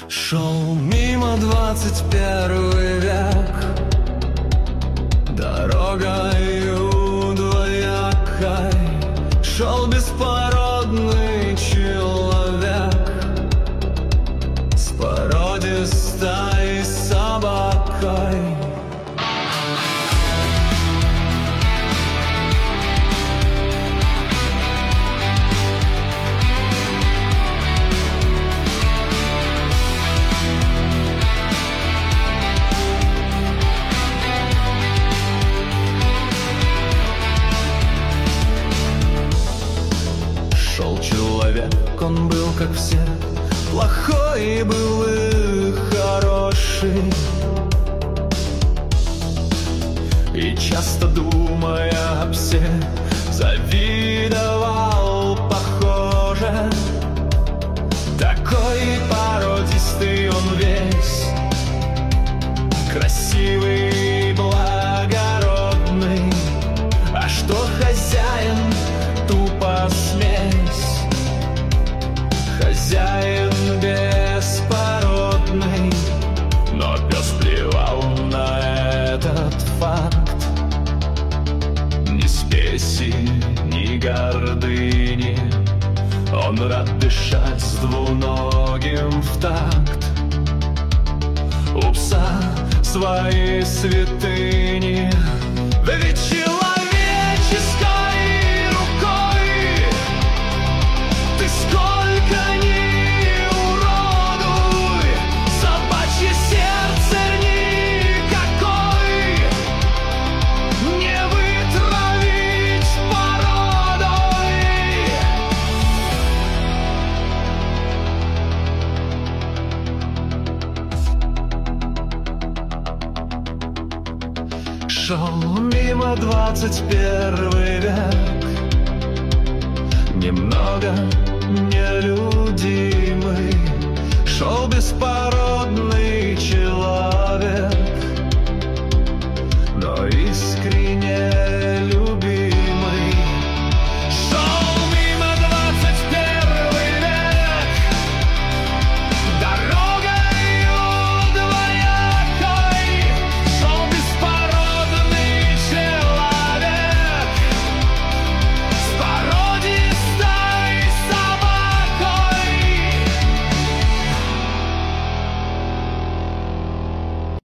Шел мимо 21 век, дорогою двоякой. Шел беспородный человек с породистой собакой. Шел человек, он был как все, плохой был и хороший. И часто, думая об всех, завидовал, похоже. Такой породистый он весь, красивый, благородный. А что хозяин, тупо смесь, хозяин беспородный. Но пес плевал на этот факт, ни спеси, ни гордыни. Он рад дышать с двуногим в такт. У пса свои святыни, ведь человеческой рукой ты сколько ни уродуй, собачье сердце никакой не вытравить породой. Шел мимо 21 век, немного нелюдимый. Шел беспородный